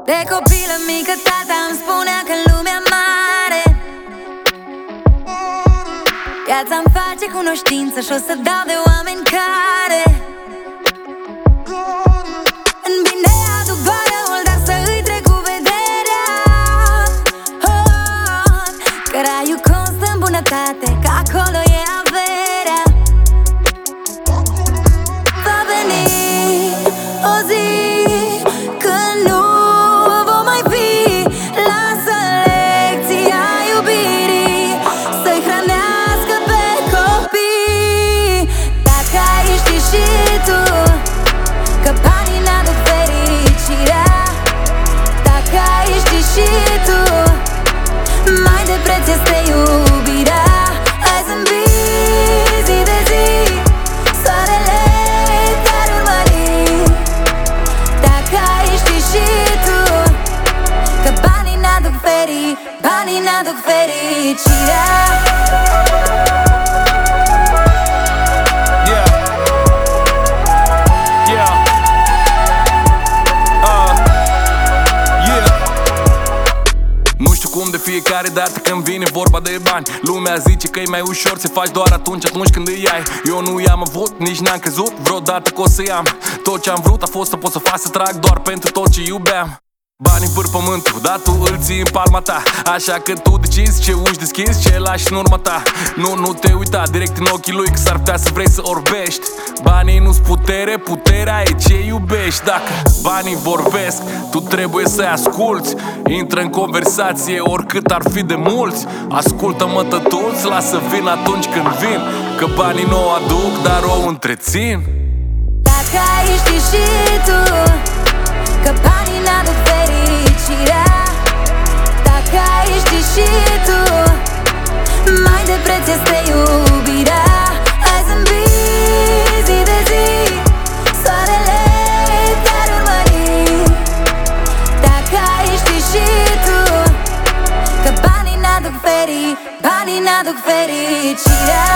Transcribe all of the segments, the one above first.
De copilă mică tata îmi spunea că lumea mare viața-mi face cunoștință și o să dau de oameni care în bine aduc doar răul, dar să îi trec cu vederea. Că raiul constă în bunătate, că acolo e averea. Va veni o zi când nu vom mai fi. Lasă lecția iubirii să-i hrănească pe copii. Dacă ai ști și tu că banii n-aduc fericirea, dacă ai ști și tu mai de preț este iubirea. Hai zâmbi zi de zi, soarele te-ar urmări. Dacă ai ști și tu că banii n-aduc fericirea. Nu știu cum de fiecare dată când vine vorba de bani lumea zice că e mai ușor să faci doar atunci când îi ai. Eu nu i-am avut, nici n-am crezut vreodată că o să i-am. Tot ce am vrut a fost să pot să fac să trag doar pentru tot ce iubeam. Banii pâr pământul, dar tu îl ții în palma ta, așa că tu decizi ce uși deschizi, ce lași în urma ta. Nu te uita direct în ochii lui, că s-ar putea să vrei să orbești. Banii nu-s putere, puterea e ce iubești. Dacă banii vorbesc, tu trebuie să-i asculți. Intră în conversație oricât ar fi de mulți. Ascultă-mă tătuț, lasă vin atunci când vin, că banii nu o aduc, dar o întrețin. Dacă ai ști și tu că banii n-aduc fericirea, dacă ai ști și tu mai de preț este iubirea. Hai zâmbi zi de zi, soarele te-ar urmări. Dacă ai ști și tu că banii n-aduc fericirea.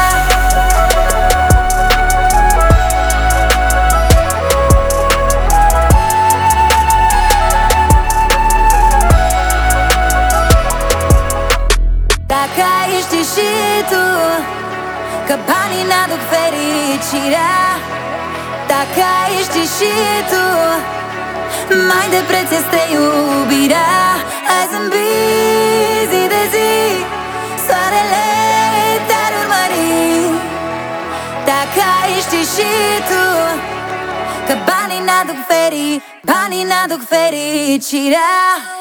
Dacă ai ști și tu că banii n-aduc fericirea, dacă ai ști și tu mai de preț este iubirea. Hai zâmbi zi de zi, soarele te-ar urmări. Dacă ai ști și tu că banii n-aduc fericirea.